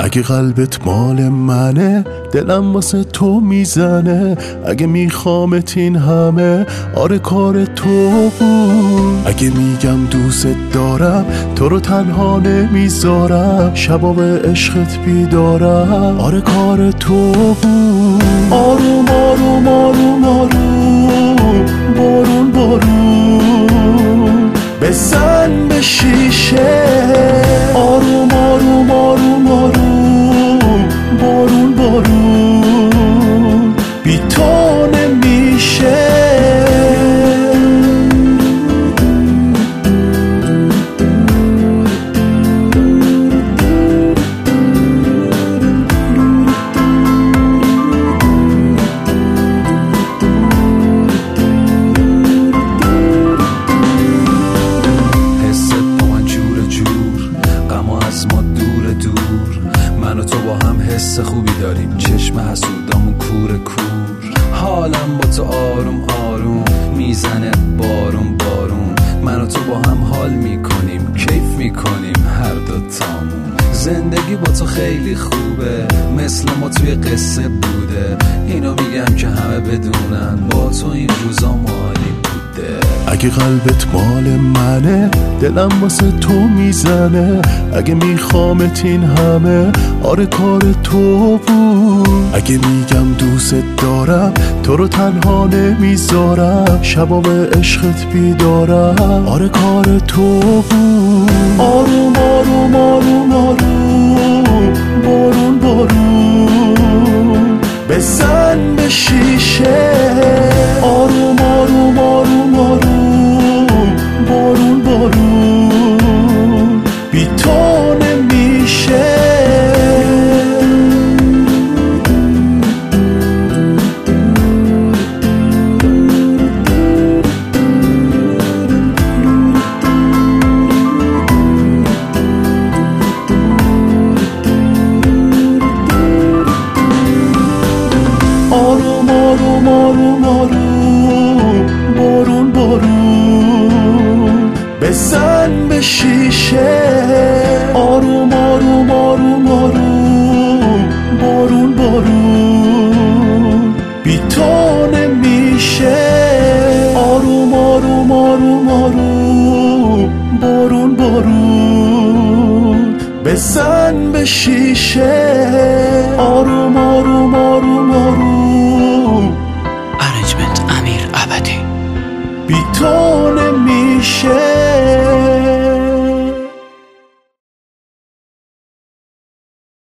اگه قلبت مال منه دلم واسه تو میزنه، اگه میخوامت این همه آره کار تو بود. اگه میگم دوست دارم تو رو تنها نمیذارم، شبا به عشقت بیدارم آره کار تو بود. آروم آروم آروم آروم بارون بارون بزن به شیشه، آروم آروم آروم آروم بارون بارون بی تو نمیشه. من و تو با هم حس خوبی داریم، چشم حسودامون کور کور، حالم با تو آروم آروم میزنه بارون بارون. من و تو با هم حال میکنیم، کیف میکنیم هر دوتامون. زندگی با تو خیلی خوبه، مثل ما توی قصه بوده، اینو میگم که همه بدونن با تو این روزا مالی بوده. اگه قلبت مال منه دلم واسه تو میزنه، اگه میخوامت این همه آره کار تو بود. اگه میگم دوست دارم تو رو تنها نمیذارم، شبا به عشقت بیدارم آره کار تو بود. آروم آروم آروم آروم بارون بارون بزن به شیشه، آروم آروم آروم آروم بارون بارون بی تو نمیشه. آروم آروم آروم آروم بارون بارون بزن به شیشه، آروم آروم آروم آروم بارون بارون بی تو نمیشه. آروم آروم آروم آروم بارون بارون بزن به شیشه، آروم آروم آروم آروم